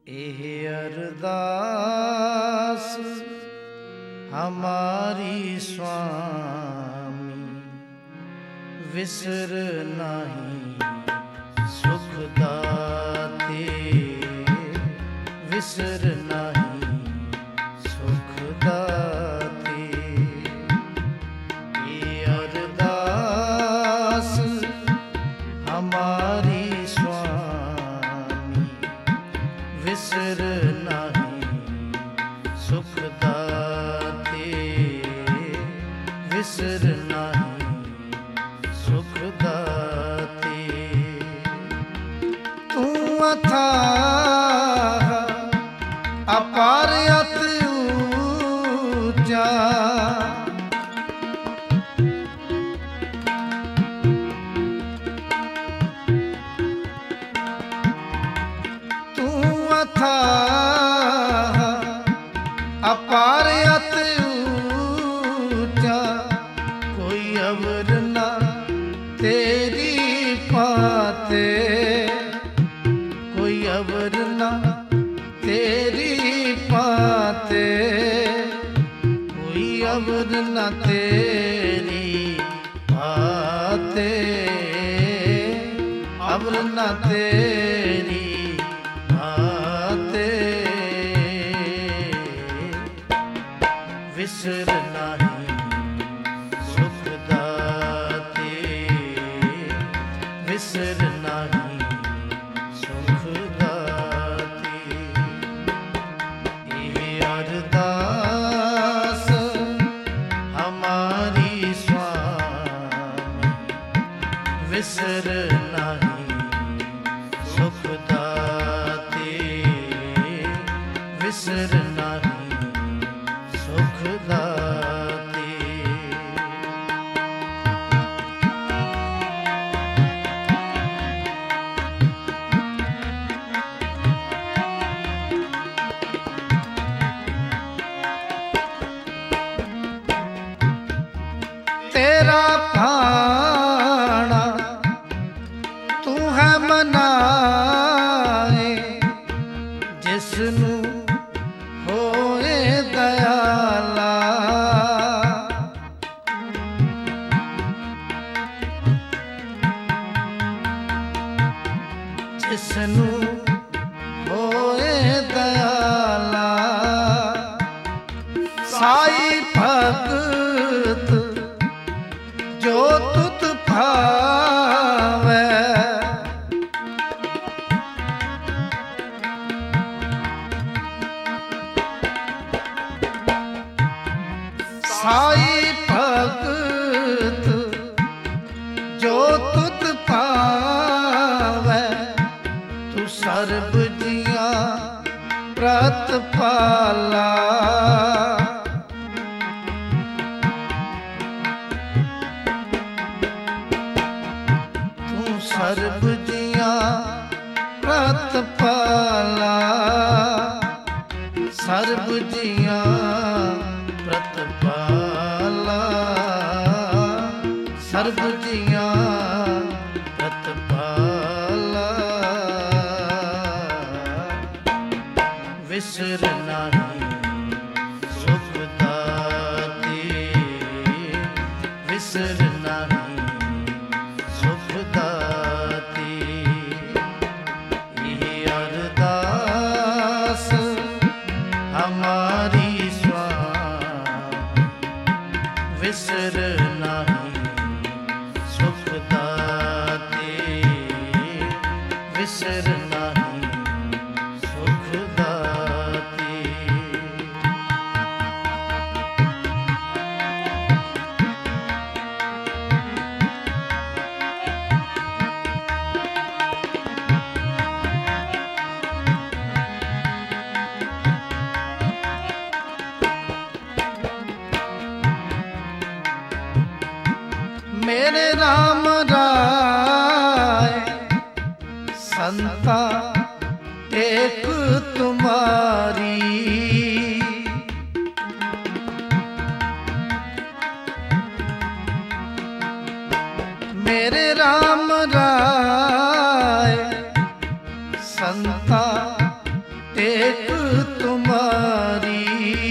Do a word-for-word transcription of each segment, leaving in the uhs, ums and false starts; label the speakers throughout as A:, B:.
A: एह अरदास हमारी स्वामी, विसर नहीं सुख दाते, विसर नहीं सुख दाते। एह अरदास हमारी स्वामी, विसर नहीं सुख दाते, विसर नहीं सुख दाते। तू अथाह अपार अति ऊंचा, तू अथाह अपार अति ऊंचा, कोई अवर न तेरी पाते, कोई अवर न तेरी पाते, कोई अवर न तेरी पाते, अवर न तेरी पाते। विसर नहीं सुख दाते, विसर नहीं सुख दाते। एह अरदास हमारी स्वामी, विसर नहीं सुख दाते, विसर नहीं सुख दाते। तेरा भाना तू है मनाए, जिसनू होए दयाला, जिसनू होए दयाला। साई भगत जो तुत भावै, साई भगत जो तुत भावै, तू सर्ब जिया प्रतिपाला। तू सर्ब जिया प्रतिपाला, सर्ब जिया प्रतिपाला, सर्ब जिया प्रतिपाला। विसर नहीं सुख दाते, विसर नहीं सुख दाते। एह अरदास हमारी स्वामी, विसर नहीं सुख दाते, विसर नहीं सुख दाते। मेरे राम राय संता एक तुम्हारी, मेरे राम राय संता टेक तुम्हारी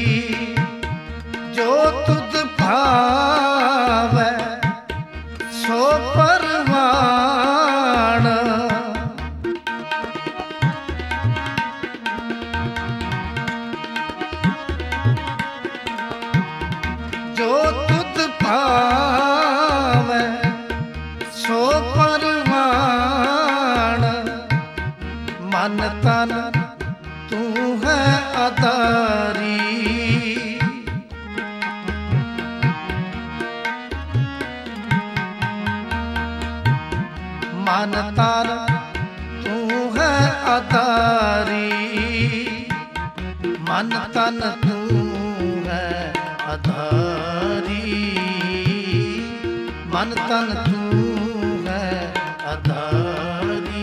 A: जो तुझ भावै सो परवान जो तुझ भावै सो परवान मन तन तू है आधारी मन तन तू है आधारी मन तन तू है आधारी मन तन तू है आधारी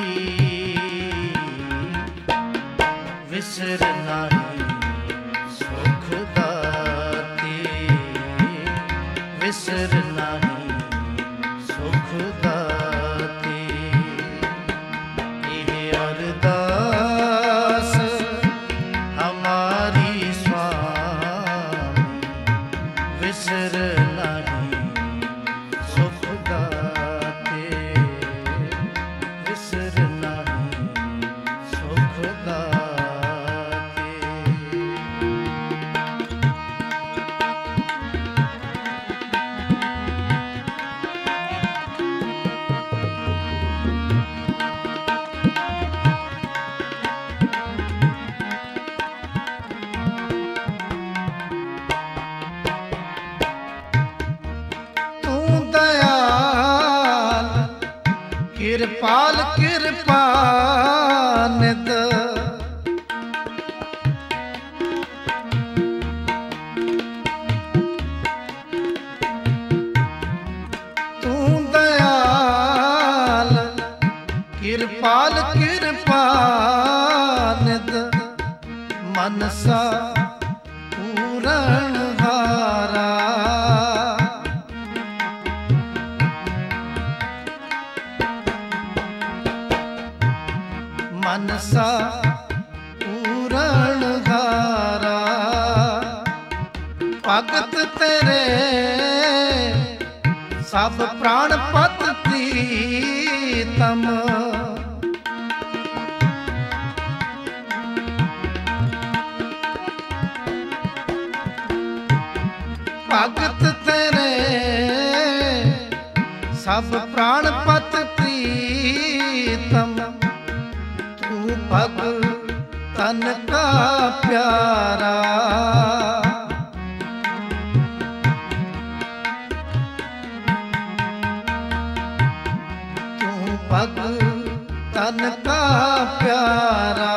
A: विसर नहीं सुख दाते विसर नहीं सुख दाते ये अरदास हमारी स्वामी विसर नहीं सुख दाते विसर नहीं सुख दाते कृपाल कृपानिध तू दयाल कृपाल कृपानिध मनसा पूरण हारा मनसा पूरण हारा भगत तेरे सब प्राण पत प्रीतम भगत तेरे सब प्राण पत प्रीतम भग तन का प्यारा तू भग तन का प्यारा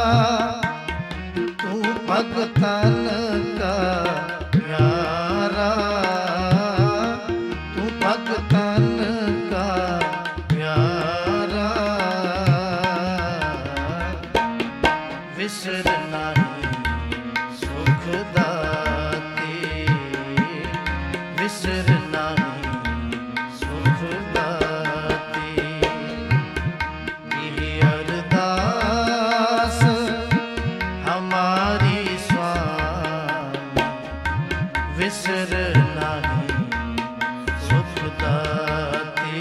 A: तू भग तन का प्यारा तू भग तन का प्यारा विसर नहीं सुख दाते विसर नहीं सुख दाते ये अरदास हमारी स्वामी विसर नहीं सुख दाते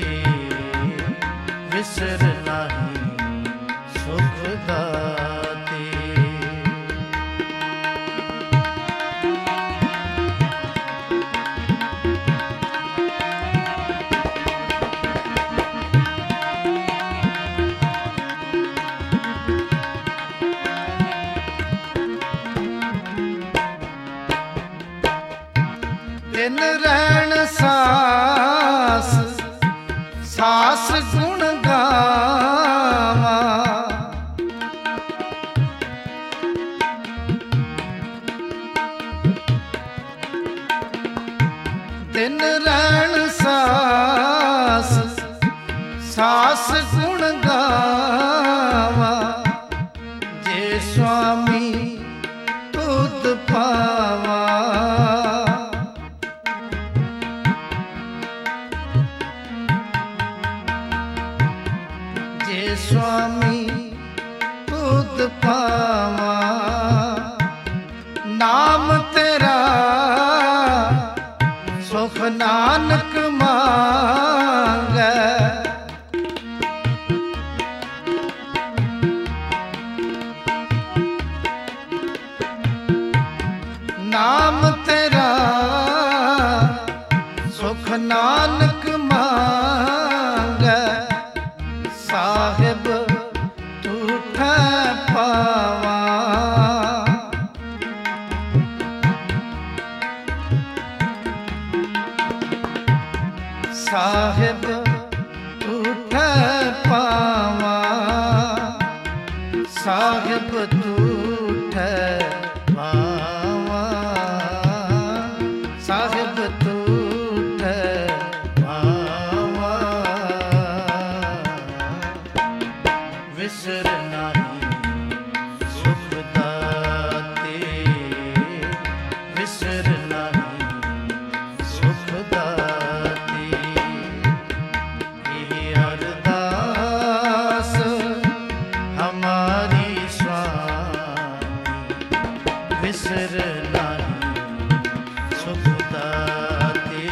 A: विसर नहीं सुख दाते दिन रहन सास सास गुण गावा दिन रहन सास सास गुण गावा जे स्वामी तुद पावा स्वामी तुद पा साहिब तू ठहरावा, साहिब तू ठहरावा, विसर नहीं सुख दाते, विसर नहीं सुख दाते। यही अरदास हमारी स्वामी, विसर नहीं सुख दाते,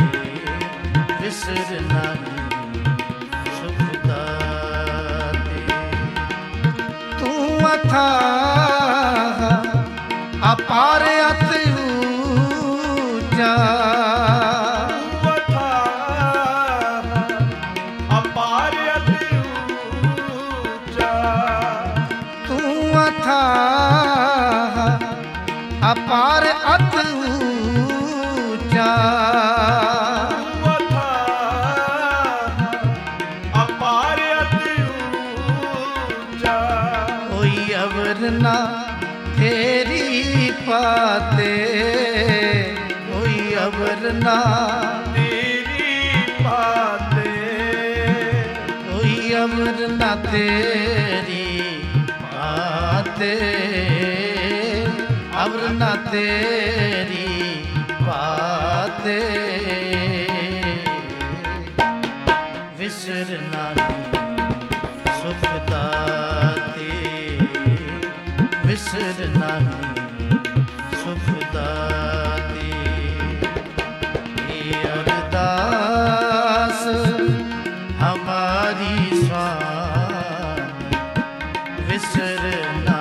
A: विसर नहीं सुख दाते। तू अथाह अपार अति ऊंचा,
B: अपार अति ऊंचा,
A: तू अथाह अपार अति ऊंचा,
B: अपार अति ऊंचा।
A: कोई अवर ना तेरी पाते, कोई अवर ना
B: तेरी बाते,
A: कोई अवर ना तेरी पाते, अवर ना तेरी पाते। विसर नहीं सुख दाते, विसर नहीं सुख दाते। ये अरदास हमारी स्वामी, विसर नहीं